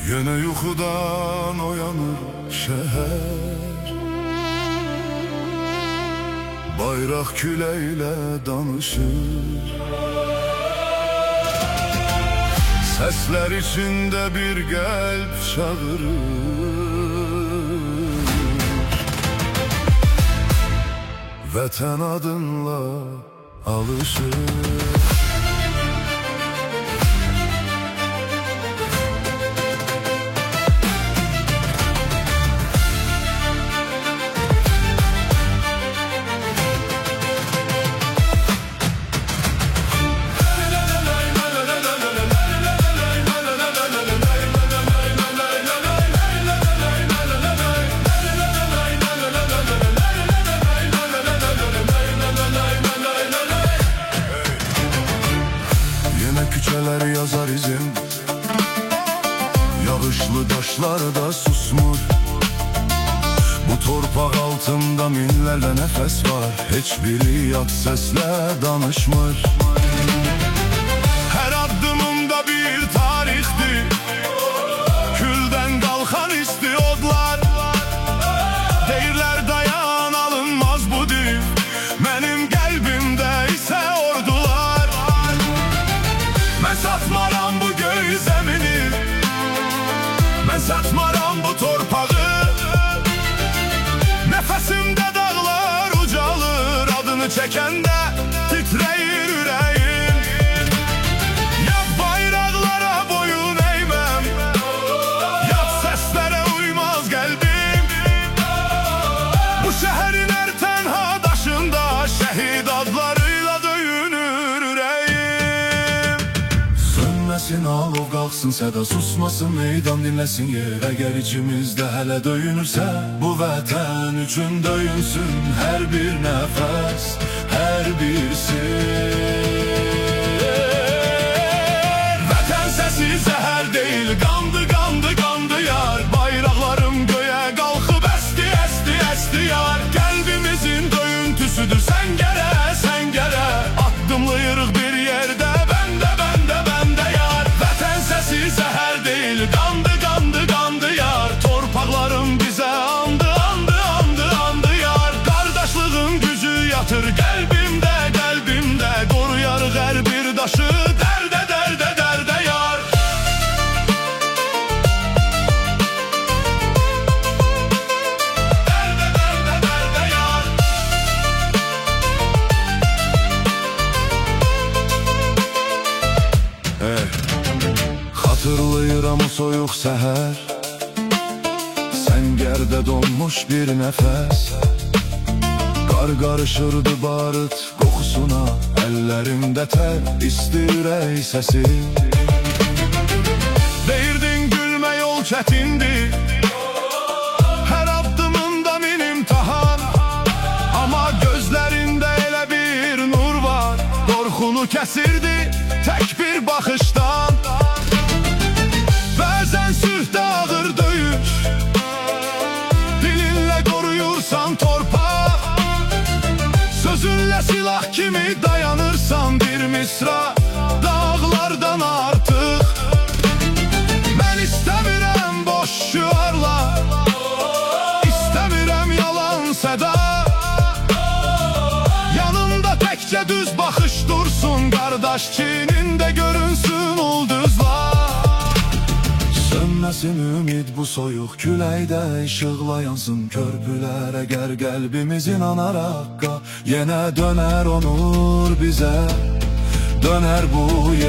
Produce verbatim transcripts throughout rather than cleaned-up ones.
Yine yuxudan oyanır şehir, bayraq küləklə danışır. Sesler içinde bir qəlb çağırır, vətən adınla alışır. Küçələr yazar izim, yağışlı daşlarda susmur. Bu torpaq altında minlərlə nəfəs var, heç biri yad səslə danışmır. Hər addımımda bir tarixdir, küldən qalxan isti odlar. Deyirlər dayan, alınmaz bu dil, mənim qəlbimdə isə ordular. Mən satmaram bu göy zəmini, mən satmaram bu torpağı. Nəfəsimdə dağlar ucalır, adını çəkəndə titrəyir ürəyim. Yad bayraqlara boyun eyməm, yad səslərə uymaz qəlbim. Bu şəhərin hər tənha daşında şəhid adlarıyla döyünür ürəyim. Sönməsin alov, qalxsın səda, susmasın meydan, dinləsin yer. Əgər içimizdə hələ döyünürsə, bu vətən üçün döyünsün hər bir nəfəs, hər birisi. Vətən səsi zəhər deyil, qandı, qandı, qandı yar. Bayraqlarım göyə qalxıb əsti, əsti, əsti yar. Qəlbimizin döyüntüsüdür səngərə, səngərə. Addımlayırıq bir yerdə, bəndə, bəndə, bəndə yar. Vətən səsi zəhər deyil, qandı, qandı, qandı yar. Torpaqlarım bizə andı, andı, andı, andı yar. Qardaşlığın gücü yatır qəlbimdə, qəlbimdə. Qoruyarıq hər bir daşı, dərdə, dərdə, dərdə yar. Dərdə, dərdə, dərdə yar. Hey. Xatırlayıram o soyuq səhər, səngərdə donmuş bir nəfəs. Qar qarışırdı barıt qoxusuna, əllərimdə tər, isti ürək səsi. Deyirdin gülmə yol çətindir, hər addımında min imtahan. Amma gözlərində elə bir nur var, qorxunu kəsirdi tək bir baxışdan. Bəzən sülhdə ağır döyüş, dilinlə qoruyursan torpaq. Sözünlə silah kimi dayanırsan bir misra, dağlardan artıq. Mən istəmirəm boş şüarlar, istəmirəm yalan səda. Yanında təkcə düz baxış dursun, qardaş çiynində görünsün ulduzlar. Sönməsin ümid bu soyuq küləkdə, işıqla yansın körpülər. Əgər qəlbimiz inanar haqqa, yenə dönər onur bizə, dönər bu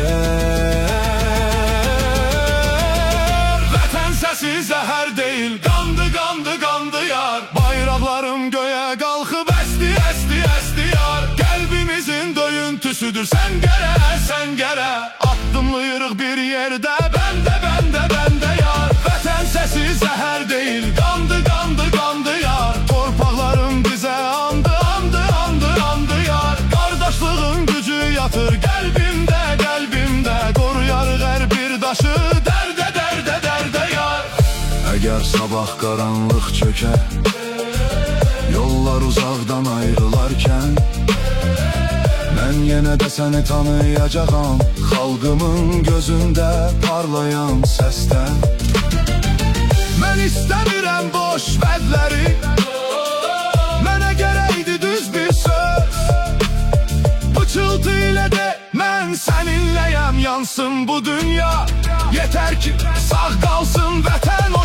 yer. Vətən səsi zəhər deyil, qandı, qandı, qandı yar. Bayraqlarım göyə qalxıb əsti, əsti, əsti yar. Qəlbimizin döyüntüsüdür səngərə, səngərə. Addımlayırıq bir yerdə, bəndə, bəndə, bəndə yar. Vətən səsi zəhər deyil, qandı, qandı, qandı yar. Torpaqlarım bizə andı, andı, andı, andı yar. Qardaşlığın gücü yatır qəlbimdə, qəlbimdə. Qoruyarıq hər bir daşı, dərdə, dərdə, dərdə yar. Əgər sabah qaranlıq çökər, yollar uzaqdan ayrılarkən, mən yenə də səni tanıyacağam, xalqımın gözündə parlayan səsdən. Mən istəmirəm boş vədləri, mənə gərəkdi düz bir söz. Pıçıltı ilə de mən səninləyəm, yansın bu dünya. Yeter ki sağ qalsın vətən, o